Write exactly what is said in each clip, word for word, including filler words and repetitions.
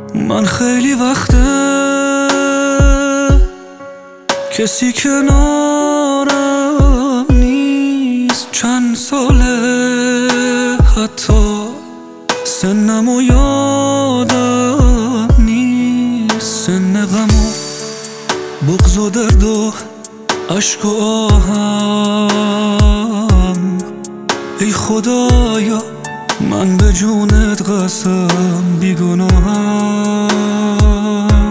من خیلی وقته کسی کنارم نیست، چند ساله حتی سنمو یادم نیست، سن غم و بغض و درد و عشق و آهم. ای خدایا من به جونت قسم بیگناهم،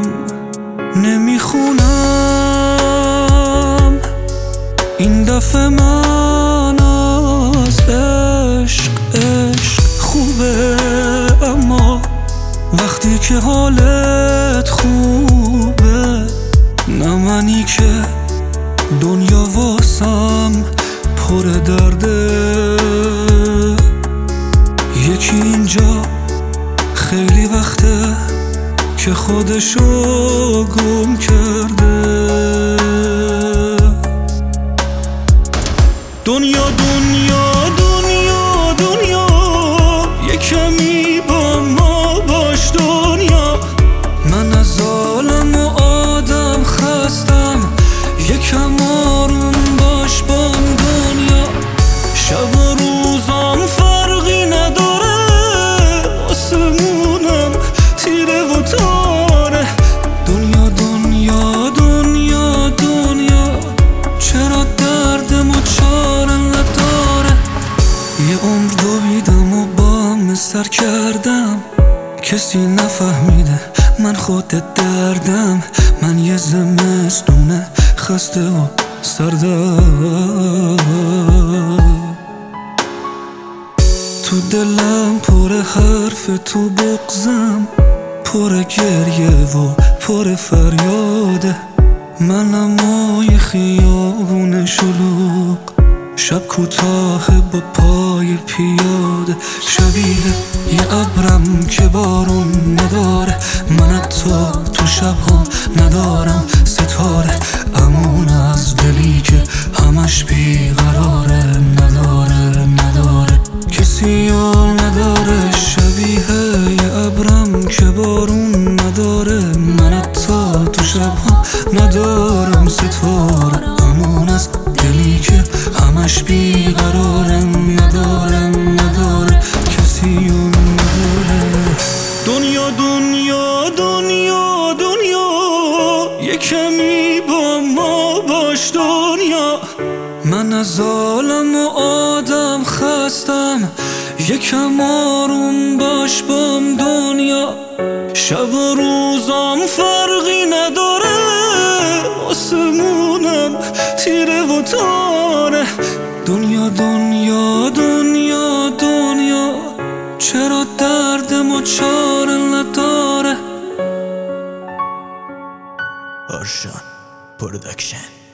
نمیخونم این دفعه من از عشق. عشق خوبه اما وقتی که حالت خوبه، نه منی که دنیا واسم پر درده. یکی اینجا خیلی وقته که خودشو گم کرده. دنیا دنیا دنیا دنیا یه کمی با ما باش دنیا. من از عالم و آدم خستم، یکم آروم باش بام دنیا. شب و روزام فرقی نداره، آسمونم تیره و تاره. دنیا دنیا دنیا دنیا چرا دردم و چاره نداره. یه عمر دویدم و بام سر کردم، کسی نفهمیده من خود دردم. من یه زمستونه خسته و سردم، تو دلم پر حرف، تو بغضم پر گریه و پر فریاده. منم مای خیابون شلوغ، شب کوتاه با پای پیاده. شبیه یه ابرم که بارون نداره، من حتی تو شب‌ها ندارم ستاره. امون از دلی که همش بیقراره، نداره نداره کسی یار نداره. شبیه یه ابرم که بارون نداره، من حتی تو شب‌ها ندارم ستاره. امون از دلی که همش بیقراره، نداره نداره کسی یار نداره. دنیا دنیا دنیا دنیا یه کمی با ما باش دنیا. من از عالم و آدم خستم، یکم آروم باش بام دنیا. شب و روزام فرقی نداره، آسمونم تیره و تاره. دنیا دنیا دنیا دنیا چرا دردم و چاره نداره. Ocean Production.